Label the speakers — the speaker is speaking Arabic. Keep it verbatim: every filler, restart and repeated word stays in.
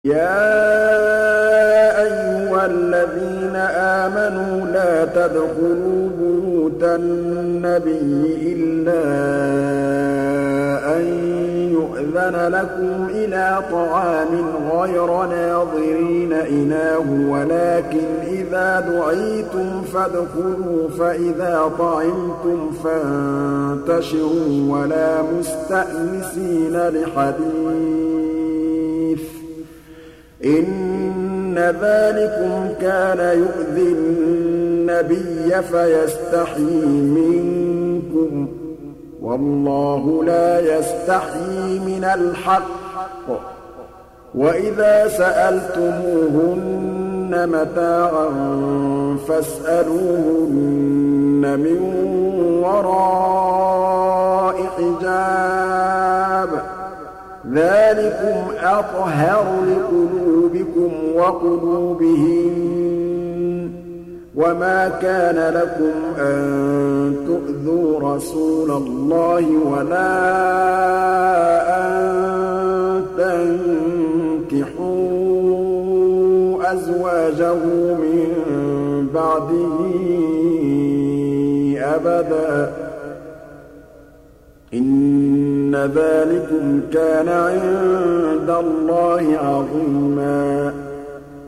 Speaker 1: يَا أَيُّهَا الَّذِينَ آمَنُوا لَا تَدْخُلُوا بُيُوتَ النَّبِيِّ إِلَّا أَن يُؤْذَنَ لَكُمْ إِلَىٰ طَعَامٍ غَيْرَ نَاظِرِينَ إِنَاهُ وَلَٰكِنْ إِذَا دُعِيتُمْ فَادْخُلُوا فَإِذَا طَعِمْتُمْ فَانتَشِرُوا وَلَا مُسْتَأْنِسِينَ لِحَدِيثٍ ۚ إِنَّ ذَٰلِكُمْ كَانَ يُؤْذِي النَّبِيَّ فَيَسْتَحْيِي مِنكُمْ ۖ وَاللَّهُ لَا يَسْتَحْيِي مِنَ الْحَقِّ ۚ وَإِذَا سَأَلْتُمُوهُنَّ مَتَاعًا فَاسْأَلُوهُنَّ مِن وَرَاءِ حِجَابٍ ۚ ذَٰلِكُمْ أَطْهَرُ لِقُلُوبِكُمْ وَقُلُوبِهِنَّ ۚ وَمَا كَانَ لَكُمْ أَن تُؤْذُوا رَسُولَ اللَّهِ وَلَا أَن تَنكِحُوا أَزْوَاجَهُ مِن بَعْدِهِ أَبَدًا ۚ إِنَّ ذَٰلِكُمْ كَانَ عِندَ اللَّهِ عَظِيمًا.